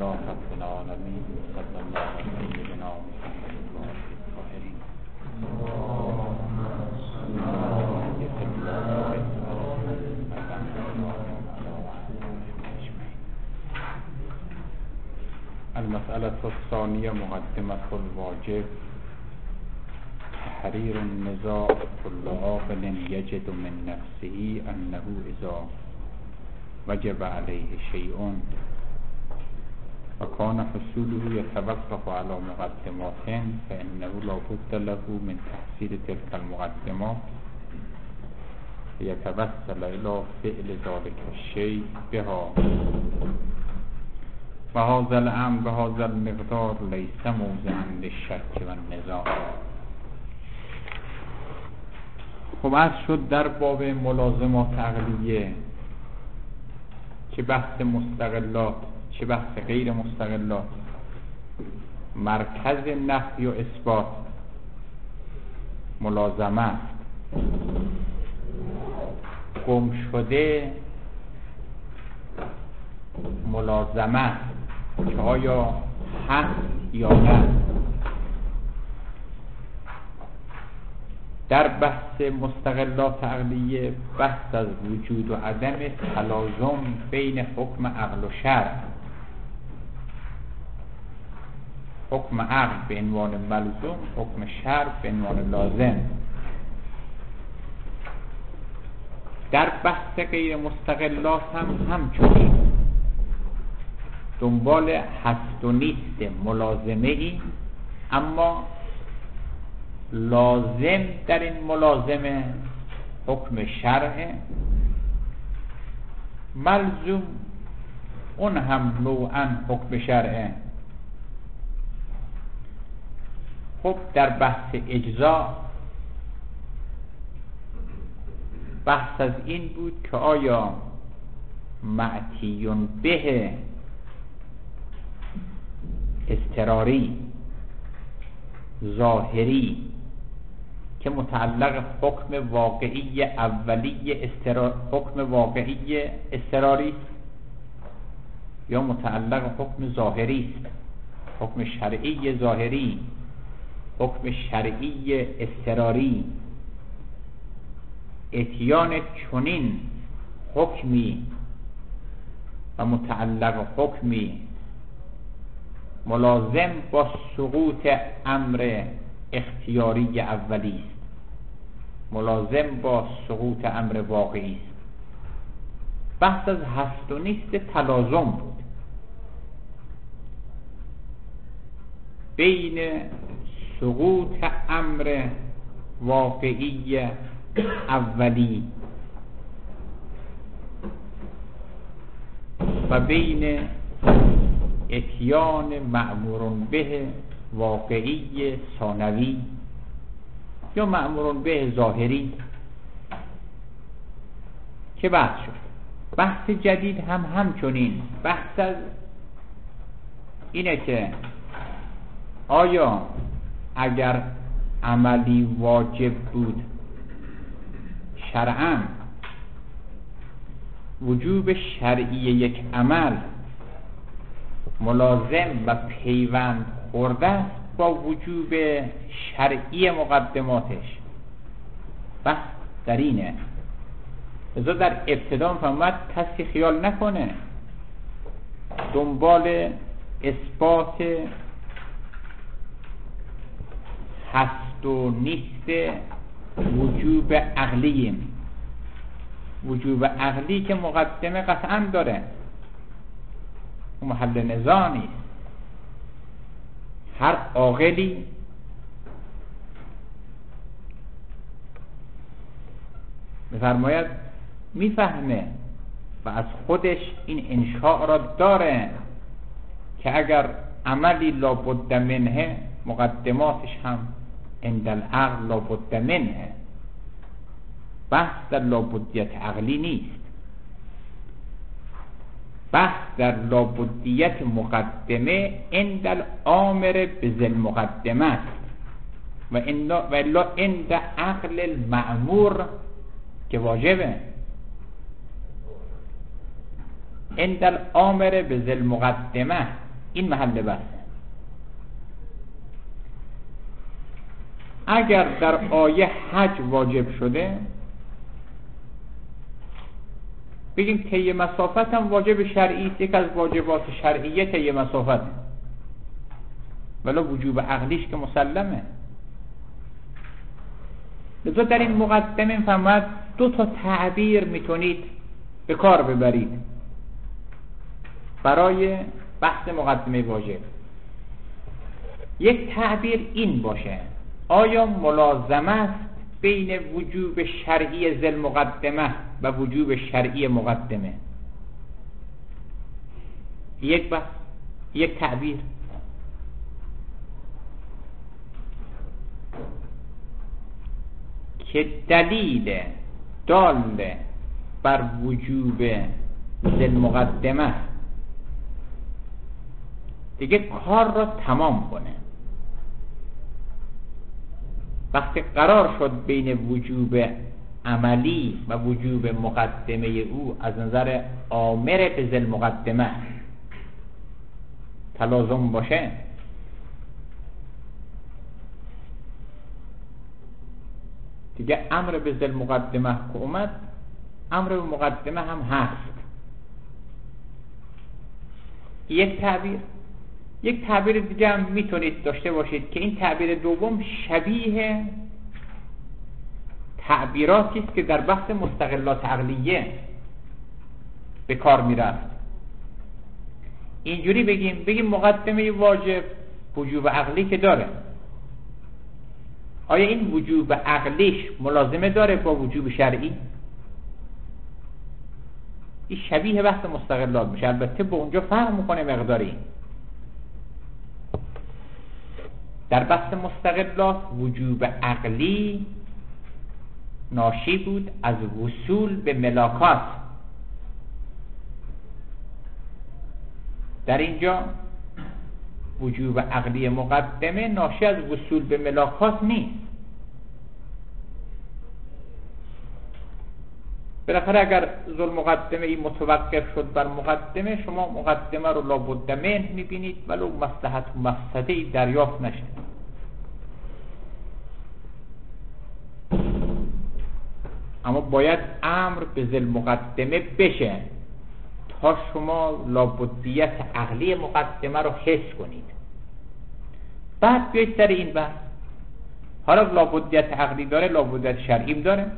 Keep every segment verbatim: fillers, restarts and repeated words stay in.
لله رب العالمين صلی الله علی سیدنا محمد الطاهرین. المسألة الثانية مقدمة الواجب تحرير النزاع كل عاقل يجد من نفسه أنه إذا وجب عليه شيء وكان حصوله يتوقف على مقدمات فإنه لا بد له من تحصيل تلك المقدمات ليتوصل إلى فعل ذلك الشيء بها، وهذا الأمر بهذا المقدار ليس موضعا للشك والنزاع. خب از شد در باب ملازمات عقلیه، چه بحث مستقلات چه بحث غیر مستقلات، مرکز نفی و اثبات ملازمه است. گم شده ملازمه است که آیا هست یا نه. در بحث مستقلات عقلیه بحث از وجود و عدم تلازم بین حکم عقل و شرع، حکم عقل به عنوان ملزوم، حکم شرع به عنوان لازم. در بحث غیر مستقلات هم همچنین دنبال هست و نیست ملازمه ای، اما لازم در این ملازمه حکم شرع، ملزوم اون هم نوعا حکم شرع. خب در بحث اجزا بحث از این بود که آیا معتیون به اضطراری ظاهری که متعلق حکم واقعی اولی استرار... حکم واقعی اضطراری است یا متعلق حکم ظاهری است، حکم شرعی ظاهری، حکم شرعی اضطراری. اتیان چنین حکمی و متعلق حکمی ملازم با سقوط امر اختیاری اولی است، ملازم با سقوط امر واقعی است. بحث از هست و نیست تلازم بود بین سقوط امر واقعی اولی و بین اتیان مأمور به واقعی ثانوی یا مأمور به ظاهری که بحث شد. بحث جدید هم همچنین بحث از اینه که آیا اگر عملی واجب بود شرعاً، وجوب شرعی یک عمل ملازم و پیوند خورده است با وجوب شرعی مقدماتش. بس در اینه. لذا در ابتدا فهمت کسی خیال نکنه دنبال اثبات هست و نیست وجوب عقلیم، وجوب عقلی که مقدمه قطعا داره، محل نزاع نیست. هر عاقلی می‌فرماید میفهمه و از خودش این انشاء را داره که اگر عملی لابد منه مقدماتش هم عند العقل لابد منه. بحث در لابدیت عقلی نیست، بحث در لابدیت مقدمه عند الامر بذل مقدمه است و الا عند عقل المأمور که واجبه. عند الامر بذل مقدمه این محل بحثه. اگر در آیه حج واجب شده بگیم طی مسافت هم واجب شرعی است، یک از واجبات شرعیه طی مسافت، ولی وجوب عقلیش که مسلمه. لذا در این مقدمه فهمد دو تا تعبیر میتونید به کار ببرید برای بحث مقدمه واجب. یک تعبیر این باشه: آیا ملازمه است بین وجوب شرعی ذل مقدمه و وجوب شرعی مقدمه؟ یک بحث، یک تعبیر. که دلیل دال بر وجوب ذل مقدمه دیگه کار را تمام کنه. وقتی قرار شد بین وجوب عملی و وجوب مقدمه او از نظر آمر به ذل مقدمه تلازم باشه، دیگه امر به ذل مقدمه که اومد، امر به مقدمه هم هست. یک تعبیر. یک تعبیر دیگه هم میتونید داشته باشید که این تعبیر دوم شبیه تعبیراتی است که در بحث مستقلات عقلیه به کار میرفت. اینجوری بگیم بگیم مقدمه واجب وجوب عقلی که داره، آیا این وجوب عقلیش ملازمه داره با وجوب شرعی؟ این شبیه بحث مستقلات میشه، البته با اونجا فرق میکنه مقداری. در بحث مستقلات وجوب عقلی ناشی بود از وصول به ملاکات. در اینجا وجوب عقلی مقدمه ناشی از وصول به ملاکات نیست. بالاخره اگر ذل مقدمه ای متوقف شد بر مقدمه، شما مقدمه رو لابد منه میبینید ولو مصلحت و مفسده ای دریافت نشه. اما باید امر به ذل مقدمه بشه تا شما لابدیت عقلی مقدمه رو حس کنید. بعد بیایید سر این بحث. حالا لابدیت عقلی داره، لابدیت شرعی داره،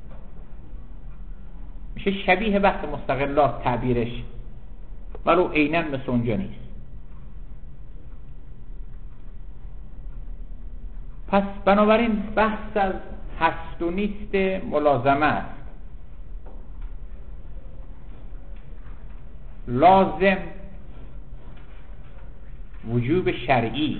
میشه شبیه بحث مستقلات تعبیرش، ولو عیناً مثل اونجا نیست. پس بنابراین بحث از هست و نیست ملازمه است. لازم وجوب شرعی،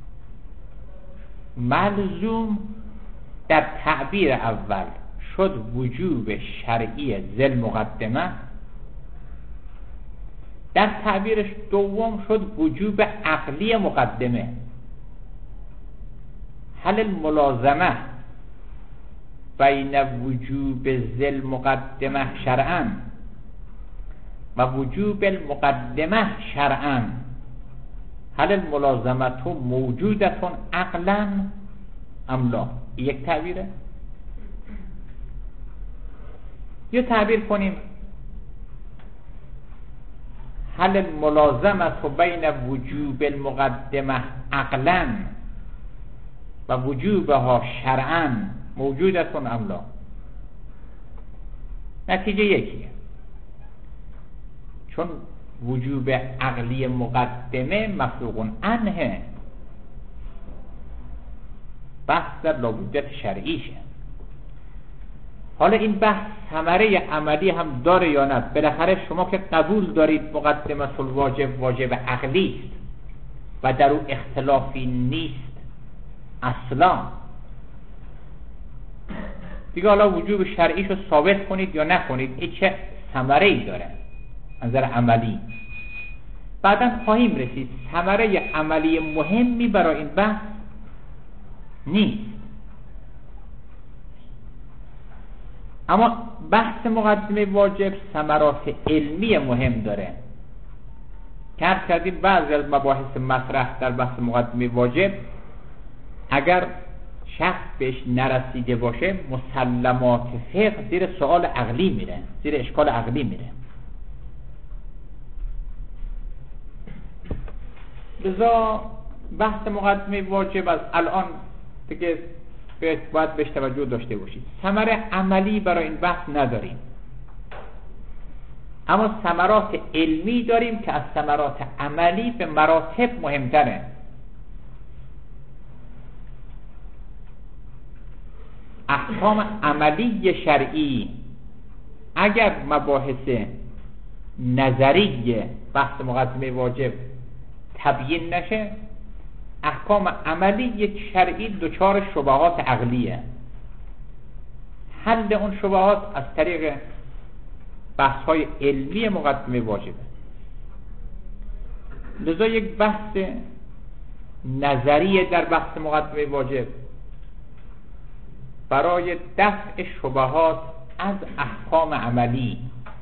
ملزوم در تعبیر اول شد وجوب شرعی ذل مقدمه، در تعبیرش دوم شد وجوب عقلی مقدمه. هل الملازمه بین وجوب ذل مقدمه شرعاً و وجوب المقدمه شرعاً، هل الملازمه موجودتون عقلاً ام لا؟ یک تعبیره. یا تعبیر کنیم هل الملازمه بین وجوب المقدمه عقلاً و وجوبها شرعاً موجودتون ام لا؟ نتیجه یکیه، چون وجوب عقلی مقدمه مفروغ عنه، بحث در لابدیت شرعیشه. حالا این بحث ثمره عملی هم داره یا نه؟ بالاخره شما که قبول دارید مقدمه الواجب واجب عقلی است و در او اختلافی نیست اصلا، دیگه حالا وجوب شرعیش رو ثابت کنید یا نکنید این چه ثمره ای داره از نظر عملی. بعدا خواهیم رسید ثمره عملی مهمی برای این بحث نیست. اما بحث مقدمه واجب ثمرات علمی مهم داره. که عرض کردیم بعضی از مباحث مطرح در بحث مقدمه واجب اگر شخص بهش نرسیده باشه مسلمات فقه زیر سوال عقلی میره، زیر اشکال عقلی میره. لذا بحث مقدمه واجب از الان دیگه باید بهش توجه داشته باشید. ثمره عملی برای این بحث نداریم، اما ثمرات علمی داریم که از ثمرات عملی به مراتب مهمتره. احکام عملی شرعی اگر مباحث نظری بحث مقدمه واجب تبیین نشه، احکام عملی شرعی دچار شبهات عقلیه. حل اون شبهات از طریق بحث های علمی مقدمه واجبه. لذا یک بحث نظریه در بحث مقدمه واجب برای دفع شبهات از احکام عملی.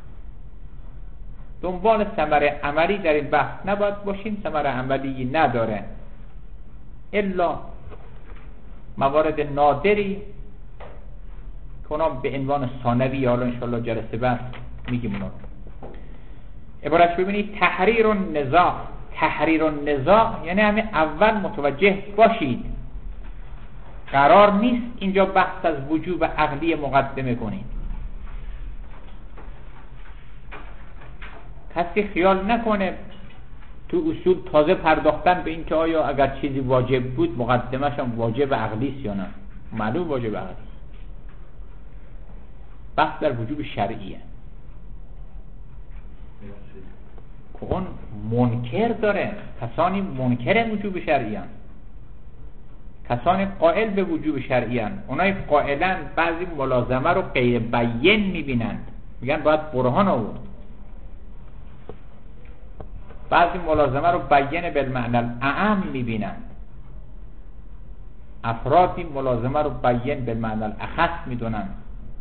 دنبال ثمره عملی در این بحث نباید باشیم، ثمره عملی نداره الا موارد نادری که اونا به عنوان ثانوی، حالا انشاءالله جلسه بعد میگیم اونا. عبارت ببینید تحریر النزاع. تحریر النزاع یعنی همه اول متوجه باشید قرار نیست اینجا بحث از وجوب عقلی مقدمه کنید. کسی خیال نکنه تو اصول تازه پرداختن به این که آیا اگر چیزی واجب بود مقدمش هم واجب عقلی است یا نه. معلوم واجب عقلی است. بحث در وجوب شرعیه که اون منکر داره. کسانی منکر وجوب شرعی هستند، کسانی قائل به وجوب شرعی هستند. اونای قائلن بعضی ملازمه رو غیر بیان میبینند، میگن باید برهان آورد. بعضی ملازمه رو بیان بالمعنی الاعم میبینند، افرادی ملازمه رو بیان بالمعنی الاخص میدونند.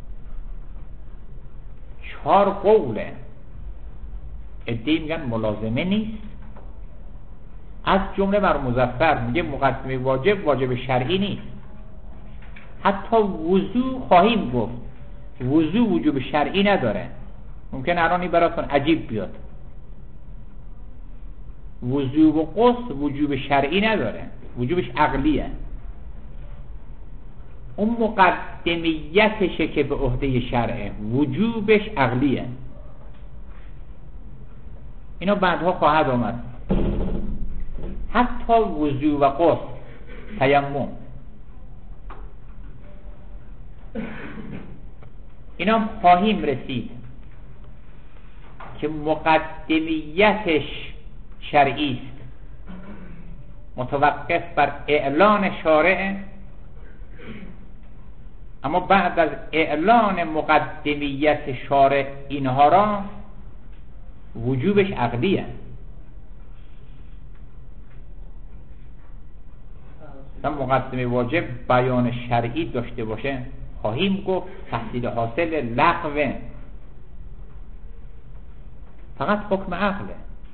چهار قوله. ادعی میگن ملازمه نیست، از جمله بر مظفر میگه مقدمه واجب واجب شرعی نیست. حتی وضو خواهیم گفت وضو وجوب شرعی نداره. ممکن الان این براتون عجیب بیاد. وضو و غسل وجوب شرعی نداره، وجوبش عقلیه. اون مقدمیتشه که به عهده شرعه، وجوبش عقلیه. اینا بعدها خواهد آمد. حتی وضو و غسل، تیمم، اینا خواهیم رسید که مقدمیتش شرعی است، متوقف بر اعلان شارع. اما بعد از اعلان مقدمیت شارع اینها را وجوبش عقلیه. مثلا مقدمه واجب بیان شرعی داشته باشه خواهیم گفت تحصیل حاصل لغوه، فقط حکم عقله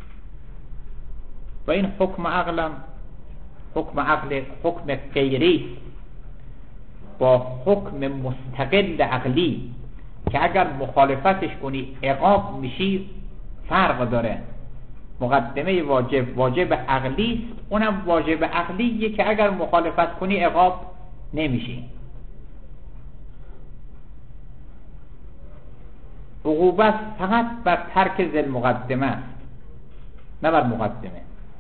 و این حکم عقلم حکم عقل حکم غیری با حکم مستقل عقلی که اگر مخالفتش کنی عقاب میشی فرق داره. مقدمه واجب واجب عقلی است، اونم واجب عقلیه که اگر مخالفت کنی عقاب نمیشی. عقوبت فقط بر ترک ذل مقدمه است، نه بر مقدمه.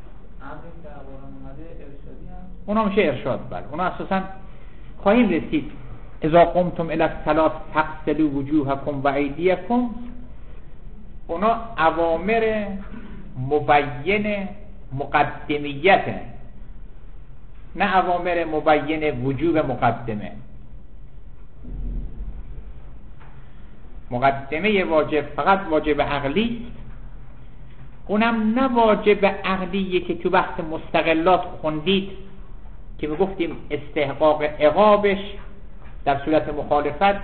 اونا میشه ارشاد. بله اونا اساسا خواهیم رسید. اذا قمتم الى الصلاة فاغسلوا وجوهکم و ایدیکم، اونا اوامر مبین مقدمیت، نه اوامر مبین وجوب مقدمه. مقدمه واجب فقط واجب عقلی، اونم نه واجب عقلیه که تو بحث مستقلات خوندید که میگفتیم استحقاق عقابش در صورت مخالفت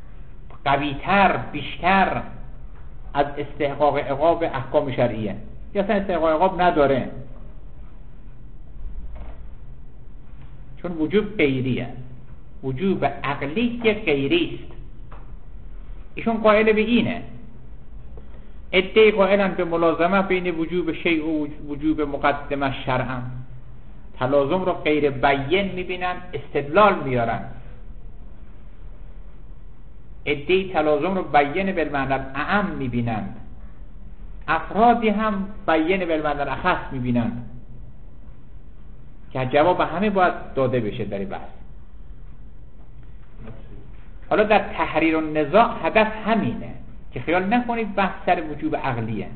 قویتر بیشتر از استحقاق عقاب احکام شرعیه. یا اصلا استحقاق عقاب نداره، چون وجوب غیریه، وجوب عقلی که غیری است. ایشون قائل به اینه، ادعای قائلن به ملازمه بین وجوب شیء و وجوب مقدمه شرعا، تلازم رو غیر بیان میبینن، استدلال میارن. ادعای تلازم رو بیان بالمعنی الاعم میبینند، افرادی هم بیان بالمعنی الاخص میبینند که جواب همه باید داده بشه در این بحث. حالا در تحریر النزاع هدف همینه که خیال نکنید بحث سر وجوب عقلیه.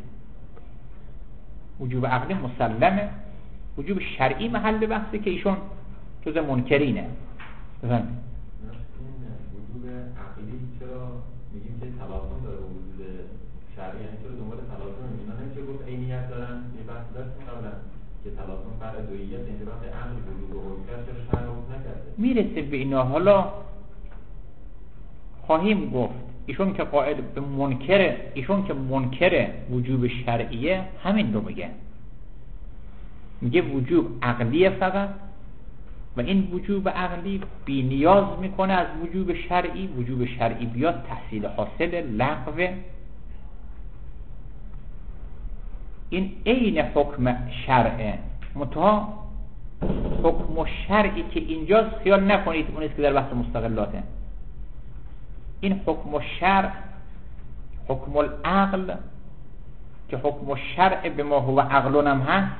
وجوب عقلی مسلمه، وجوب شرعی محل بحثه که ایشون جز منکرینه. بفرمایید. وجوب عقلی چرا میگیم که تلاطم داره با وجود شرعی؟ یعنی چرا دنبال تلاطم اینا نمیشه گفت عینیت دارن؟ یه بحث داشتیم قبلا که تلاطم فرع دوییت، یعنی وقتی عقل وجود و حکم چرا شرع حکم نکرده؟ میرسه به اینا، حالا خواهیم گفت. ایشون که قائل به منکر، ایشون که منکر وجوب شرعیه همین رو میگه، میگه وجوب عقلیه فقط، و این وجوب عقلی بی نیاز میکنه از وجوب شرعی. وجوب شرعی بیاد تحصیل حاصل لغوه. این عین حکم شرعه، منتها حکم شرعی که اینجاست خیال نکنید اونیست که در بحث مستقلاته. این حکم الشرع، حکم العقل که حکم الشرع به ما هو عقلون هم هست،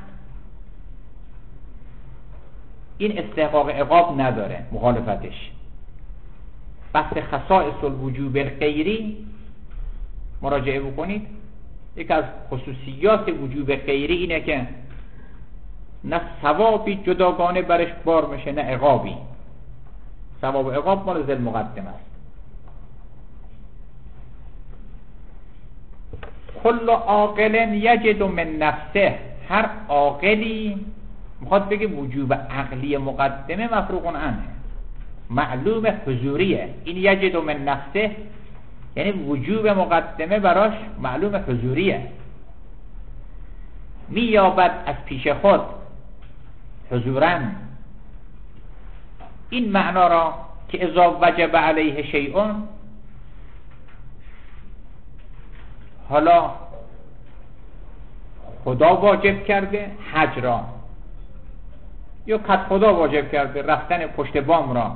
این استحقاق عقاب نداره، مخالفتش. بحث خصائص الوجوب غیری مراجعه بکنید. یک از خصوصیات وجوب غیری اینه که نه ثوابی جداگانه برش بار میشه نه عقابی. ثواب و عقاب مال ذل مقدم است. کل عاقل یجد من نفسه، هر عاقلی میخواد بگه وجوب عقلی مقدمه مفروغ عنه، معلوم حضوریه. این یجد من نفسه یعنی وجوب مقدمه براش معلوم حضوریه، مییابد از پیش خود حضوراً. این معنا را که اذا وجب علیه شیء، حالا خدا واجب کرده حج را، یا قد خدا واجب کرده رفتن پشت بام را،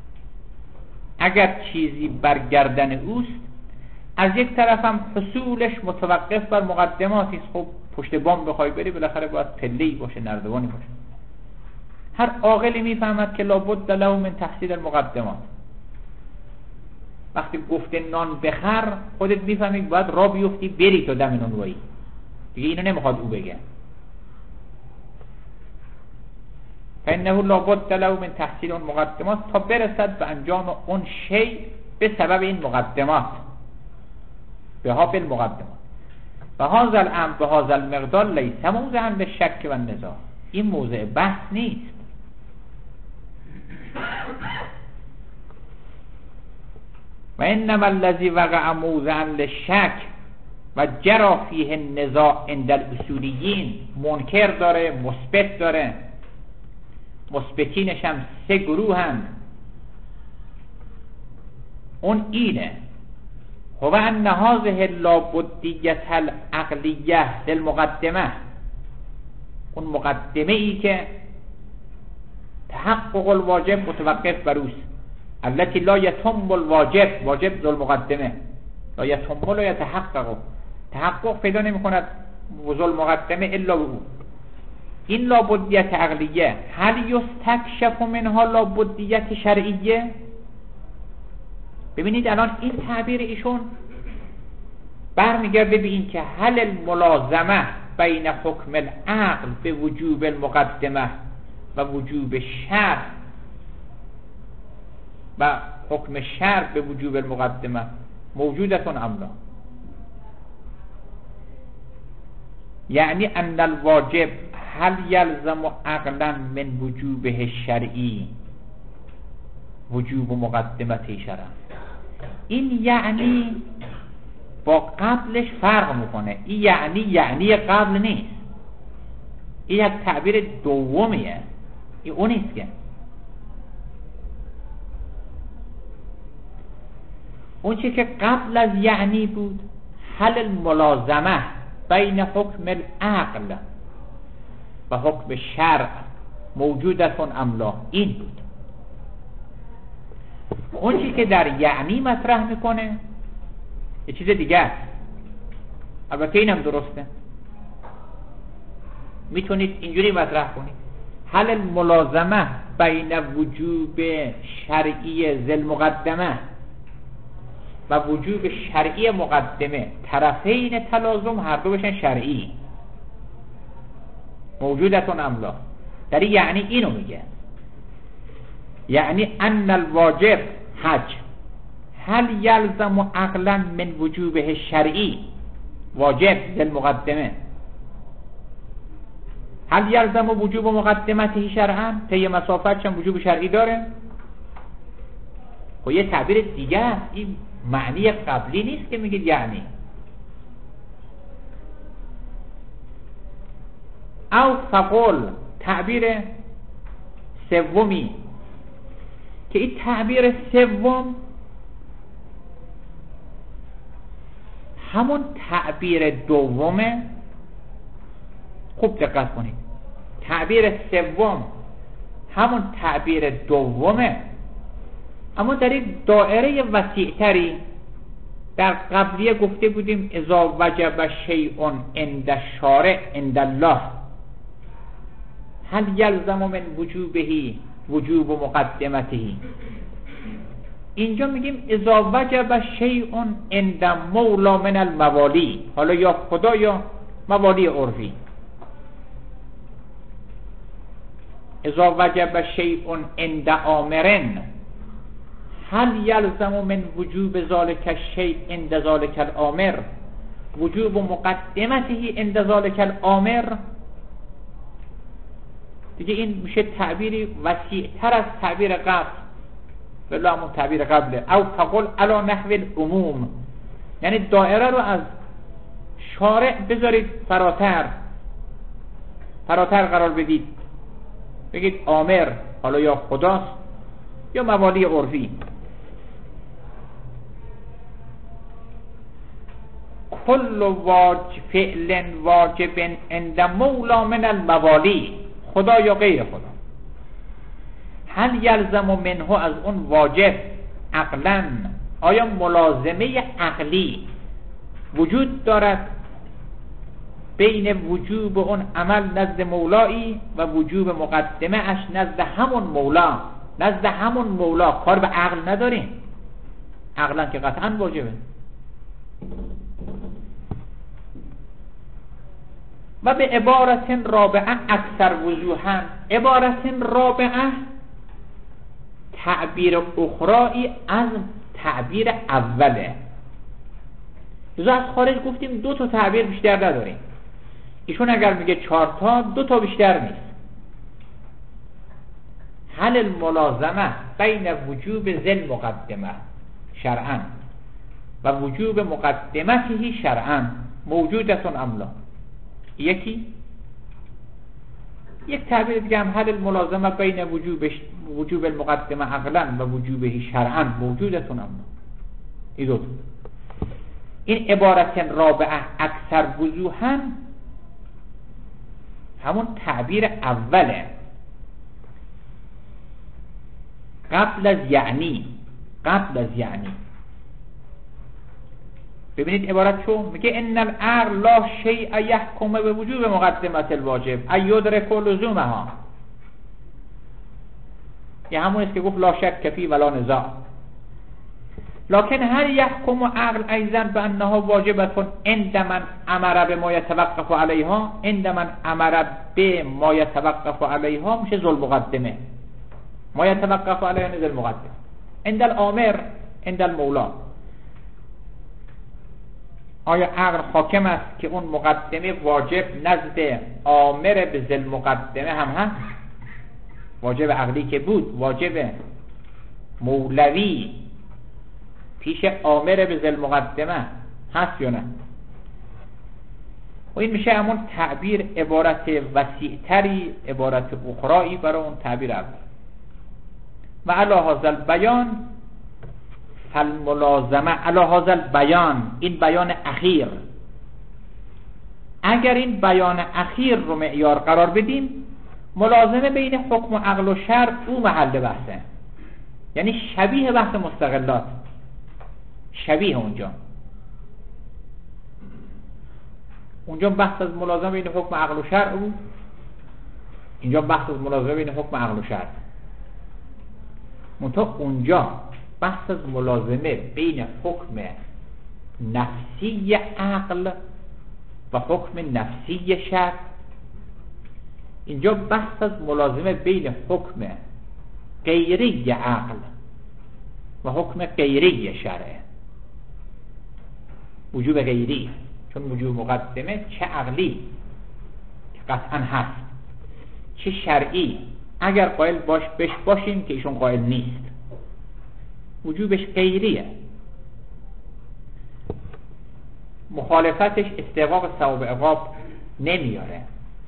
اگر چیزی برگردن اوست، از یک طرف هم حصولش متوقف بر مقدماتی است. خب پشت بام بخوای بری بالاخره باید پله‌ای باشه، نردبانی باشه. هر عاقلی میفهمد که لابد له من تحصیل المقدمات. وقتی گفته نان بخر، خودت میفهمی باید را بیفتی بری تا دم نانوایی دیگه. اینو نمیخواد او بگه. فانه لابد له من تحصیل المقدمات، تا برسد به انجام اون شی به سبب این مقدمات، به ها بالمقدمات. و هذا الامر به هذا المقدار لیس موضعا للشک و النزاع، این موضع بحث نیست. و انما الذي وقع موضعا للشک و جرى فیه النزاع عند الاصولیین، منکر داره، مثبت داره. مثبتینش هم سه گروه هستند. اون اینه هو ان هذه اللابدیت العقلیه للمقدمه، اون مقدمه ای که تحقق الواجب متوقف بر اوست. التي لا يتم الواجب، واجب ذو المقدمه لا يتم لا يتحقق، تحقق پیدا نمی کند ذو المقدمه الا او. این لابدیت عقلیه هل یستکشف منها لابدیت شرعیه؟ ببینید الان این تعبیر ایشون برمیگرده به این که هل الملازمه بین حکم العقل به وجوب المقدمه و وجوب شرع و حکم شرع به وجوب المقدمه موجودتون املا، یعنی ان الواجب هل یلزم عقلا من وجوبه الشرعی وجوب مقدمته شرعا. این یعنی با قبلش فرق میکنه. این یعنی یعنی قبل نیست، این یک تعبیر دومیه، این اون نیست که. اون چی که قبل از یعنی بود حل الملازمه بین حکم العقل و حکم شرع موجودتون املا، این بود. اون چی که در یعنی مطرح میکنه یه چیز دیگه است. البته این هم درسته، میتونید اینجوری مطرح کنید: حل الملازمه بین وجوب شرعی ذل مقدمه و وجوب شرعی مقدمه، طرفین تلازم هر دو بشن شرعی، موجودتون املا. در یعنی اینو میگه، یعنی ان الواجب حج هل یلزم عقلا من وجوبه شرعی، واجب ذل مقدمه، هل یلزم وجوب مقدمته شرعا، طی مسافت چون وجوب شرعی داره. خب یه تعبیر دیگه است، این معنی قبلی نیست که میگید یعنی. او فقل تعبیر سومی که این تعبیر سوم همون تعبیر دومه. خوب دقت کنید، تعبیر سوم همون تعبیر دومه، اما در این دائره وسیع‌تری. در قبلیه گفته بودیم اذا وجب شیء عند الشارع عند الله هل یلزم من وجوبه وجوب مقدمته. اینجا میگیم اذا وجب شیء عند مولا من الموالی، حالا یا خدا یا موالی عرفی. اذا وجب شیء عند آمرن هل یلزم من وجوب ذلك الشیء عند ذلك الامر وجوب مقدمته عند ذلك الامر. دیگه این میشه تعبیری وسیع‌تر از تعبیر قبل، بلا همون تعبیر قبله. او تقول علی نحو العموم، یعنی دائره رو از شارع بذارید فراتر فراتر قرار بدید، بگید آمر حالا یا خداست یا موالی عرفی. کل واجب فعل واجب عند مولا من الموالی، خدا یا غیر خدا. هل یلزم منه، از اون واجب عقلا، آیا ملازمه عقلی وجود دارد بین وجوب اون عمل نزد مولایی و وجوب مقدمه اش نزد همون مولا؟ نزد همون مولا کار به عقل نداریم، عقلا که قطعا واجبه. و به عبارت رابعه اکثر وضوحا، عبارت رابعه تعبیر اخرایی از تعبیر اوله. از خارج گفتیم دو تا تعبیر بیشتر نداریم، ایشون اگر میگه چهار تا، دو تا بیشتر نیست. حل الملازمه بین وجوب ذل مقدمه شرعا و وجوب مقدمته شرعا موجودتون املا. یکی یک تعبیر دیگه هم حل الملازمه بین وجوب وجوب المقدمه عقلا و وجوبه شرعا موجودتون املا. این دو تا. این عبارت رابعه اکثر وضوحا همون تعبیر اوله قبل از یعنی، قبل از یعنی. ببینید عبارت چون میگه ان العقل لا شیء یحکم به وجوب مقدمت الواجب ایدرک لزومها. یه همون است که گفت لا شک فی ولا نزاع. لكن هل يحكم عقل ايضا بانها واجبه عند من امر بما يتوقف عليها؟ عند من امر بما يتوقف عليها میشه ذل مقدمه، ما يتوقف عليها ذل مقدمه. عند الامر عند المولا، آیا عقل حاکم است که اون مقدمه واجب نزد آمر به ذل مقدمه هم هست؟ واجب عقلی که بود، واجب مولوی پیش آمر به ذل مقدمه هست یا نه؟ و این میشه همون تعبیر عبارت وسیعتری، عبارت اخرایی برای اون تعبیر اول. و علی هذا البیان فالملازمه علی هذا البیان، این بیان اخیر، اگر این بیان اخیر رو معیار قرار بدیم، ملازمه بین حکم و عقل و شرع او محل بحثه، یعنی شبیه بحث مستقلات، شبیه اونجا اونجا بحث از ملازمه بین حکم عقل و شرع بود، اینجا بحث از ملازمه بین حکم عقل و شرع. منتها اونجا بحث از ملازمه بین حکم نفسی عقل و حکم نفسی شرع، اینجا بحث از ملازمه بین حکم غیری عقل و حکم غیری شرع. وجوب غیری، چون وجوب مقدمه چه عقلی که قطعا هست، چه شرعی اگر قائل باش بش باشیم که ایشون قائل نیست، وجوبش غیریه، مخالفتش استحقاق ثواب عقاب نمیاره.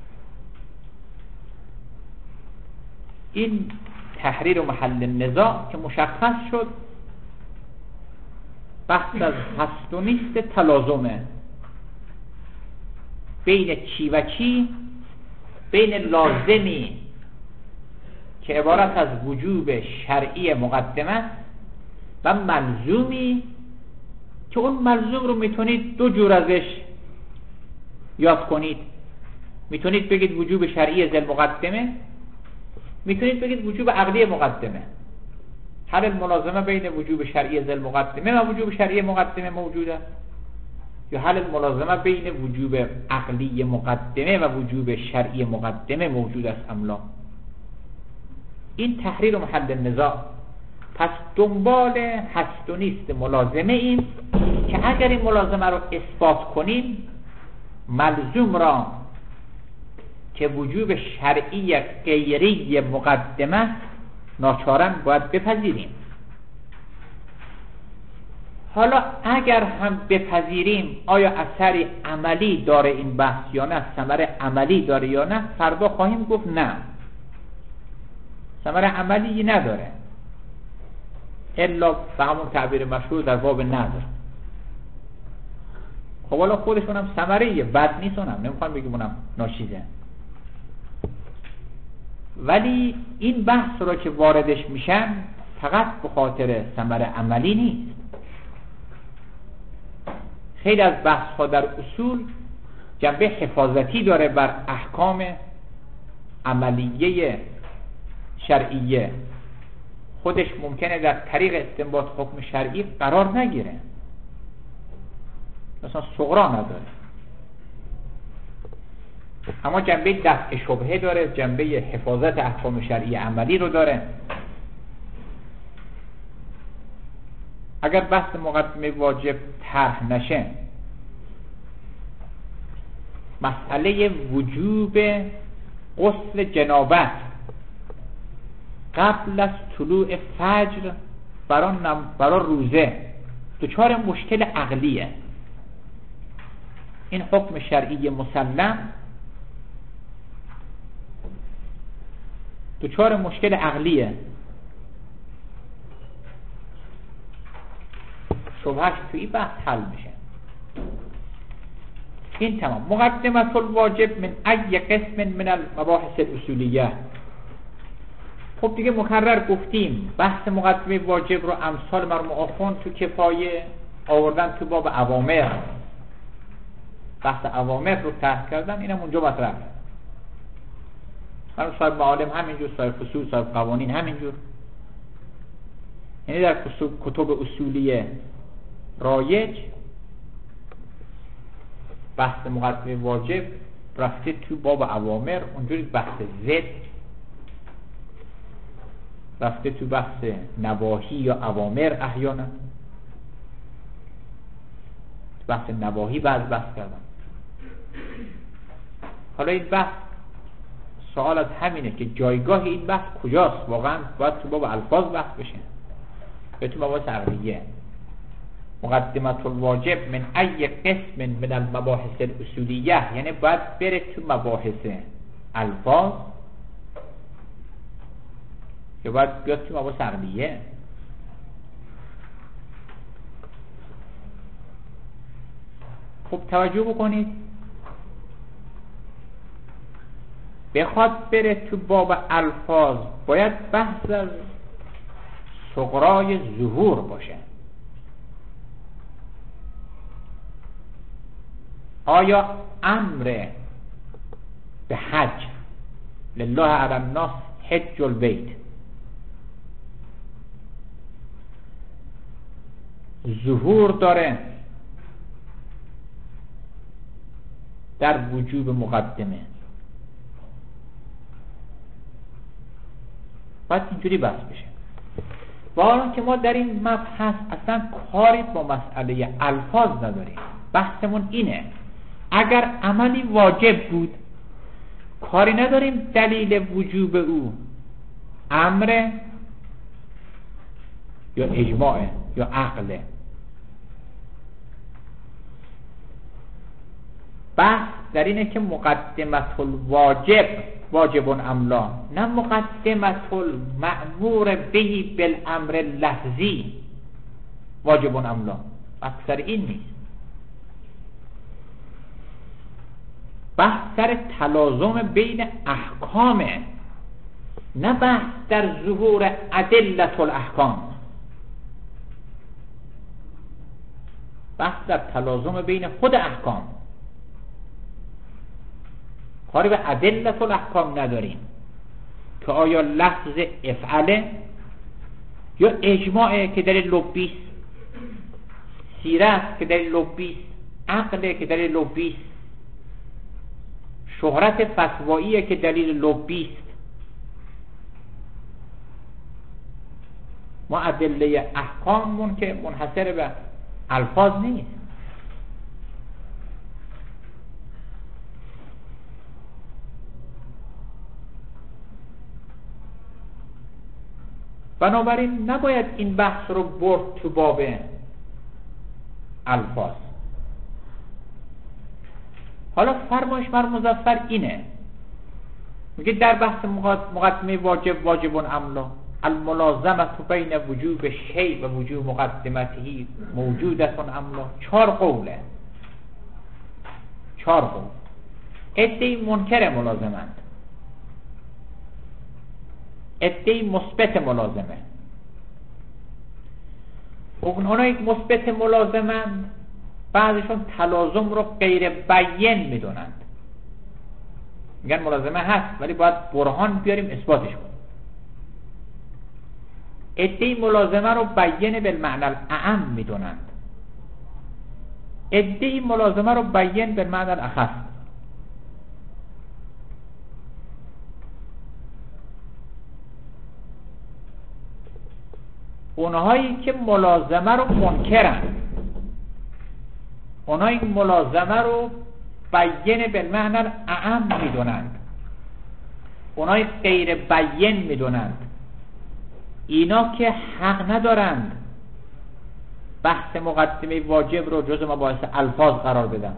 این تحریر و محل نزاع که مشخص شد، بحث از هست و نیست تلازمه بین چی و چی، بین لازمی که عبارت از وجوب شرعی مقدمه و ملزومی که اون ملزوم رو میتونید دو جور ازش یاد کنید. میتونید بگید وجوب شرعی ذل مقدمه، میتونید بگید وجوب عقلی مقدمه. حل الملازمه بین وجوب شرعی ذل مقدمه و وجوب شرعی مقدمه موجوده، یا حل الملازمه بین وجوب عقلی مقدمه و وجوب شرعی مقدمه موجود است املا. این تحریر و محل نزاع. پس دنبال هست و نیست ملازمه این که اگر این ملازمه رو اثبات کنیم، ملزوم را که وجوب شرعی غیری مقدمه ناچارن باید بپذیریم. حالا اگر هم بپذیریم، آیا اثری عملی داره این بحث یا نه، ثمر عملی داره یا نه، فردا خواهیم گفت نه، ثمر عملی نداره، الا به همون تعبیر مشهور در باب نظر. خب حالا خودشون هم ثمره بد نیست، اونم نمیخوام بگیم اونم ناچیزه، ولی این بحث را که واردش میشن فقط به خاطر ثمر عملی نیست. خیلی از بحث ها در اصول جنبه حفاظتی داره بر احکام عملیه شرعیه. خودش ممکنه در طریق استنباط حکم شرعی قرار نگیره، مثلا صغرا نداره، اما جنبه دفع شبهه داره، جنبه حفاظت احکام شرعی عملی رو داره. اگر بحث مقدمه واجب طرح نشه، مسئله وجوب غسل جنابت قبل از طلوع فجر برای برای روزه دچار مشکل عقلیه. این حکم شرعی مسلم دچار مشکل عقلیه، شبهش توی بحث حل میشه. این تمام. مقدمه الواجب من ای قسم من المباحث الاصولیه. خب دیگه مکرر گفتیم بحث مقدمه واجب رو امثال مرموم آخوند تو کفایه آوردن تو باب اوامر، بحث اوامر رو طرح کردن، اینم اونجا مطرح. مرموم صاحب معالم همینجور، صاحب فصول، صاحب قوانین همینجور. یعنی در کتب اصولیه رایج بحث مقدمه واجب رفته تو باب اوامر، اونجوری بحث زد رفته تو بحث نواهی یا اوامر، احیانا بحث نواهی بعض بحث کردن. حالا این بحث سوال از همینه که جایگاه این بحث کجاست؟ واقعا باید تو باب الفاظ بحث بشه یا تو باب عقلیه؟ مقدمت الواجب من ای قسم من المباحث الاصولیه، یعنی باید بره تو مباحث الفاظ یا باید بیاد تو مباحث عقلیه. خب توجه بکنید، بخواد بره تو باب الفاظ باید بحث از صغرای ظهور باشه. آیا امر به حج لله علی الناس حج البیت ظهور داره در وجوب مقدمه؟ باید اینجوری بحث بشه. و حالا که ما در این مبحث اصلا کاری با مسئله الفاظ نداریم، بحثمون اینه اگر عملی واجب بود کاری نداریم دلیل وجوب او امر یا اجماع یا عقله. بحث در اینه که مقدمت الواجب واجب املا، نه مقدمت المأمور بهی بالامر لفظی واجب املا. اکثر این نیست، بحث سر تلازم بین احکامه، نه بحث در ظهور ادلت الاحکام. بحث در تلازم بین خود احکام، کاری به ادلت الاحکام نداریم که آیا لفظ افعله یا اجماعه که دلیل لبیست، سیره که دلیل لبیست، عقله که دلیل لبیست، شهرت فتواییه که دلیل لبیست. ما ادله احکاممون که منحصر به الفاظ نیست. بنابراین نباید این بحث رو برد تو باب الفاظ. حالا فرمایش بر مظفر اینه، میگه در بحث مقدمه واجب واجب املا الملازمه بین وجوب شیء و وجوب مقدمته موجودت املا. چهار قوله، چهار قول. عده‌ای منکر ملازمند، عده‌ای مثبت ملازمه. اونایی که مثبت ملازمند بعضشون تلازم رو غیر بیان میدونند، میگن ملازمه هست ولی باید برهان بیاریم اثباتش کنیم. عده‌ای ملازمه رو بیان بالمعنی الاعم میدونند، عده‌ای ملازمه رو بیان بالمعنی الاخص. اونهایی که ملازمه رو منکرن، اونهایی که ملازمه رو بیان بالمعنی الاعم میدونند، اونهایی غیر بیان میدونند، اینا که حق ندارند بحث مقدمه واجب رو جزء مباحث الفاظ قرار بدن.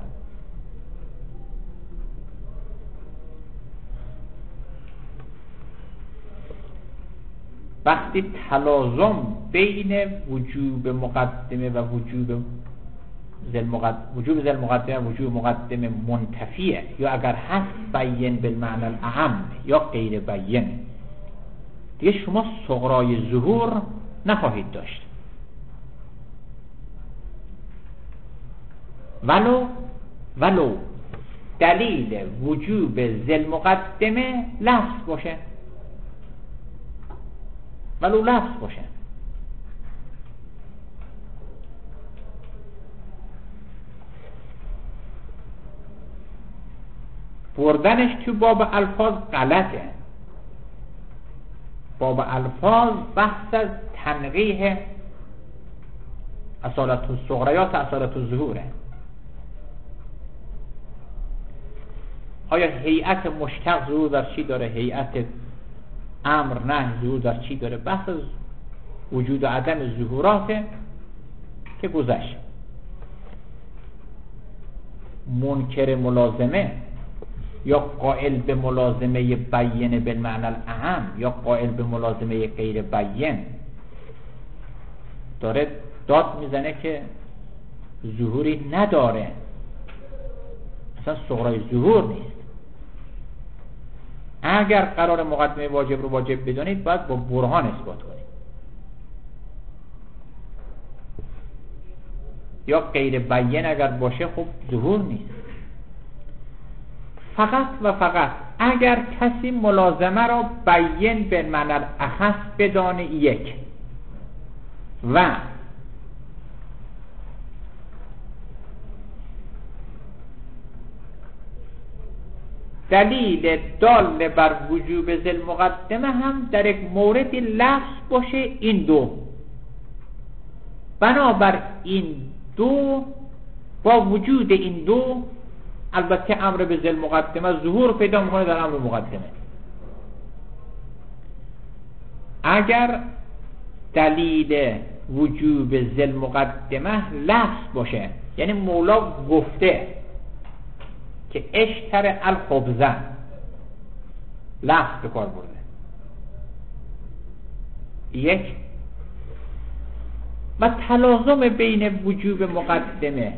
وقتی تلازم بین وجوب مقدمه و وجوب ذل مقدمه وجوب ذل مقدمه و وجوب مقدمه منتفیه، یا اگر هست بیان بالمعنی الاعم یا غیر بیان، دیگه شما صغرای ظهور نخواهید داشت. ولو ولو دلیل وجوب ذل مقدمه لفظ باشه، ولو لفظ باشه. بردنش تو باب الفاظ غلطه. باب الفاظ بحث از تنقیح اصالت الصغریات اصالت الظهوره. آیا هیئت مشتق ظهور در چی داره، هیئت امر نه ظهور در چی داره؟ بحث از وجود و عدم ظهورات که گذشت. منکر ملازمه یا قائل به ملازمه بیین بالمعنی الاعم یا قائل به ملازمه غیر بیین داره داد میزنه که ظهوری نداره، اصلا صغرای ظهور نیست. اگر قرار مقدمه واجب رو واجب بدونید باید با برهان اثبات کنید. یا غیر بیین اگر باشه خب ظهور نیست. فقط و فقط اگر کسی ملازمه را بیین به معنی الاخص بدانه یک و دلیل دال بر وجوب ذل مقدمه هم در یک مورد لفظ باشه، این دو بنابر این دو با وجود این دو البته امر به ذل مقدمه ظهور پیدا میکنه در امر مقدمه. اگر دلیل وجوب ذل مقدمه لفظ باشه، یعنی مولا گفته که اشتر الخبزه، لفظ به کار برده، یک و تلازم بین وجوب مقدمه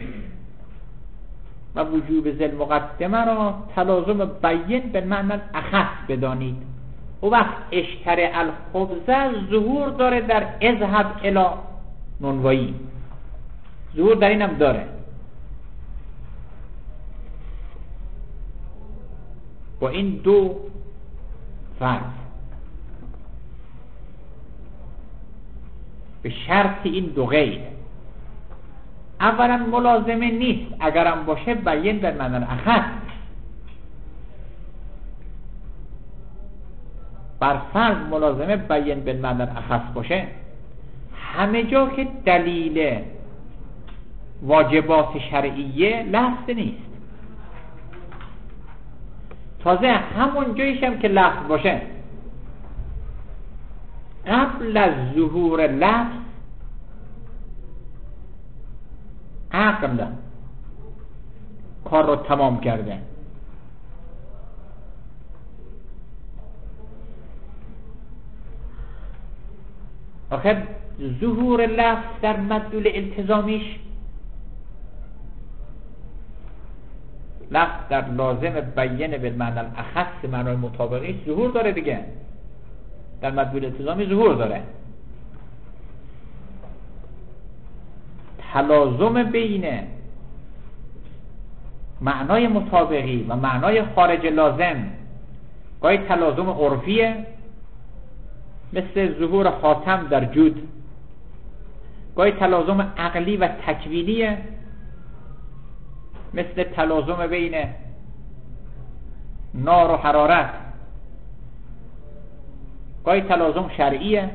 و وجوب ذل مقدمه را تلازم بیین به معنی اخص بدانید. او وقت اشتر الخبزه ظهور داره در اذهب الی نونوایی، ظهور در اینم داره. با این دو فرض به شرط این دو غیر، اولا ملازمه نیست، اگرم باشه بیین بر معنی الاخص. بر فرض ملازمه بیین بر معنی الاخص باشه، همه جا که دلیل واجبات شرعیه لفظ نیست، تازه همون جایش هم که لفظ باشه قبل از ظهور لفظ عقل کار رو تمام کرده. آخر ظهور لفظ در مدلول التزامیش، لفظ در لازم بیین بالمعنی الاخص معنای مطابقیش ظهور داره دیگه، در مدلول التزامی ظهور داره. تلازم بین معنای مطابقی و معنای خارج لازم گاهی تلازم عرفیه، مثل ظهور خاتم در جود، گاهی تلازم عقلی و تکوینیه، مثل تلازم بین نار و حرارت، گاهی تلازم شرعیه،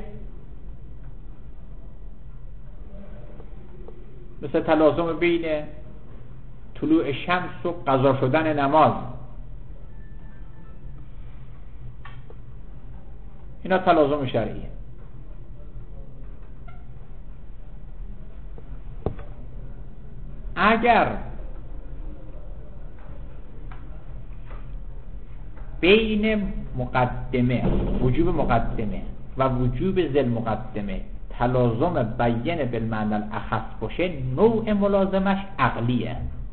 مثل تلازم بین طلوع شمس و قضا شدن نماز. اینا تلازم شرعیه. اگر بین مقدمه، وجوب مقدمه و وجوب ذل مقدمه تلازم بیین بالمعنی الاخص باشه، نوع ملازمش عقلیه.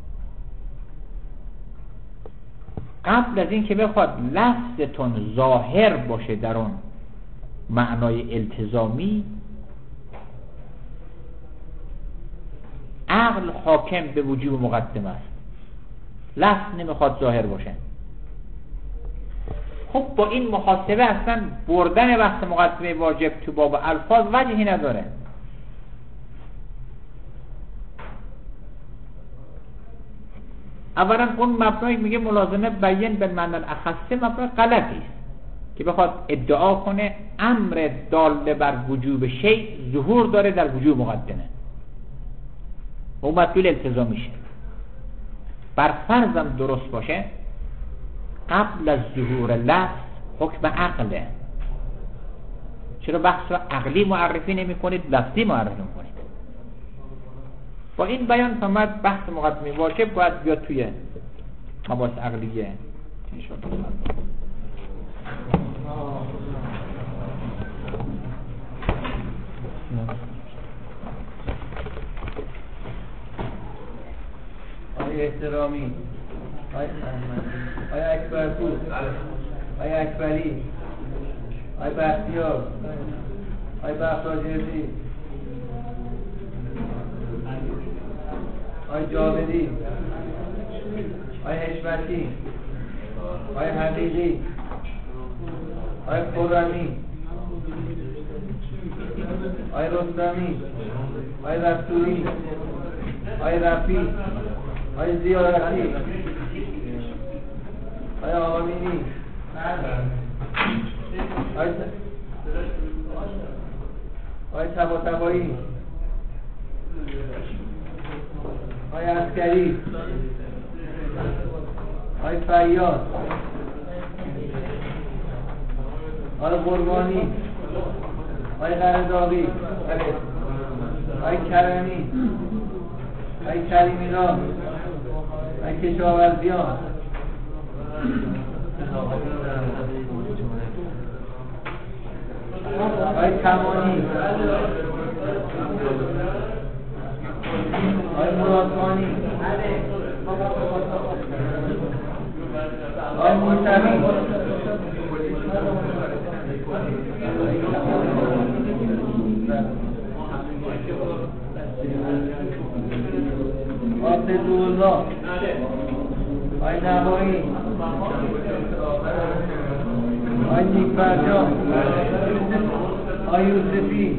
قبل از این که بخواد لفظتون ظاهر باشه در اون معنای التزامی، عقل حاکم به وجوب مقدمه است، لفظ نمیخواد ظاهر باشه. خب با این محاسبه اصلا بردن بحث مقدمه واجب تو باب الفاظ وجهی نداره. اولا اون مبنای میگه ملازمه بیین به معنی الاخصه مبنای غلطی است که بخواد ادعا کنه امر دال بر وجوب شیء ظهور داره در وجوب مقدمه، اون مطلوب التزام میشه. بر فرضم درست باشه قبل از ظهور لفظ حکم عقله. چرا بحث را عقلی معرفی نمی کنید، لفظی معرفی کنید؟ با این بیان فرمود بحث مقدمه واجب باید بیاد توی مباحث عقلیه. چی شد؟ آیا احترامی، آیا اکبرپور، آیا اکبری، آیا بختیار، آیا بختاجردی، آیا جاودی، آیا حشمتی، آیا حقیقی، آیا خرمی، آیا رستمی، آیا رسولی، آیا رفی، آیا زیارتی، آیا آمینی، آیا آیا تبا تبایی، آیا عسکری، آیا فیاض، آیا قربانی، آیا قرداغی، آیا کرمی، آیا کریمیران، آیا کشاورزیان، آیا کمانی، آیا مرادخانی، آیا مرتبی، آسدالله، آیا نهایی، آیا نیکبرجان، آیا یوسفی،